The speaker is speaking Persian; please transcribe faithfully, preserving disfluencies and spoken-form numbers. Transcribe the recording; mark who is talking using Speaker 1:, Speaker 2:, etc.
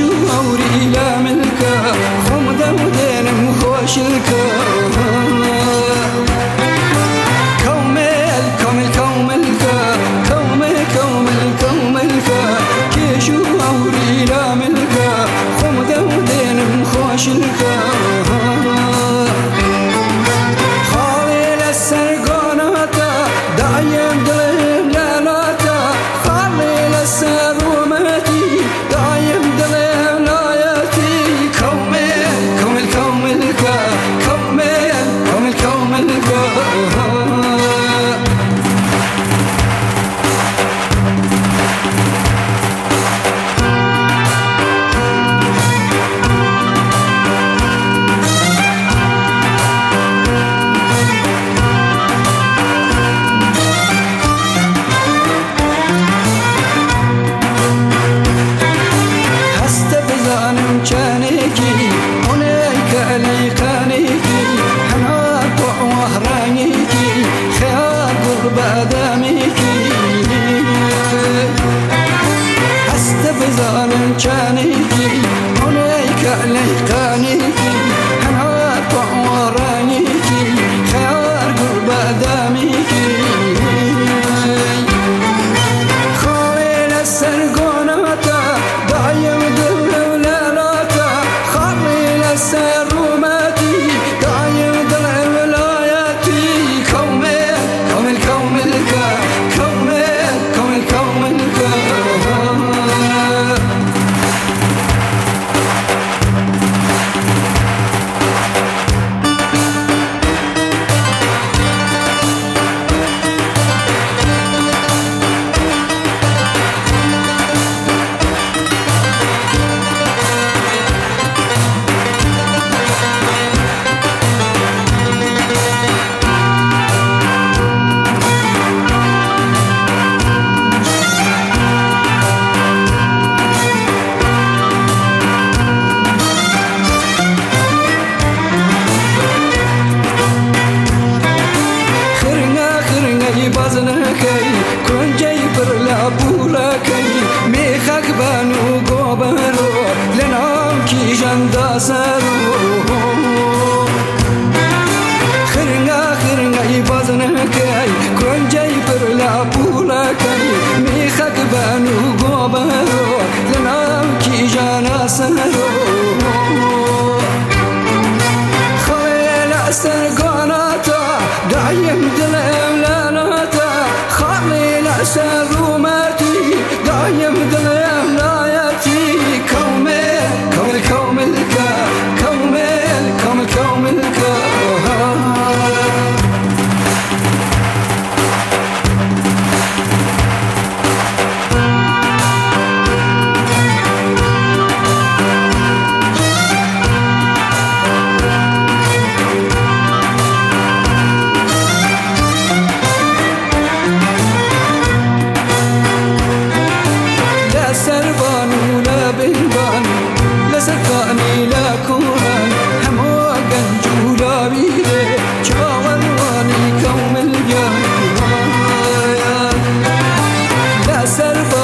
Speaker 1: أوري لا ملكا خمدة ودين مخوش الكا كومل كومل كومل كومل كومل كومل كيشو أوري لا ملكا خمدة ودين مخوش الكا خالي للسرقوناتا دايم دلم لالاتا خالي للسروماتي دايم دلم لاياتي كومل كومل كومل كومل كومل كومل كانيكي هناك ليقانيكي حنا طوع وهرانيكي خيار قرب آدميكي استبزان كانيكي هناك ليقانيكي حنا طوع وهرانيكي خيار قرب آدميكي خالي للسرقوناتا دايم السروماتي دايم دلع ولاياتي كومل كومل كومل كومل كومل كومل بازنكي كون جايبر لابولكي ميخك بانو قوبرو لنام كي جندا سرو خرنا خرنا بازنكي كون جايبر لابولكي ميخك بانو قوبرو لنام كي جانا سرو خليل سرقاناتا دايم دلم سروماتي دايم دلم لاياتي كومل كومل كومل كومل كومل كومل سكاني لا كوران همو جنجولا بيدي جاور واني كوم الجاي لا سرب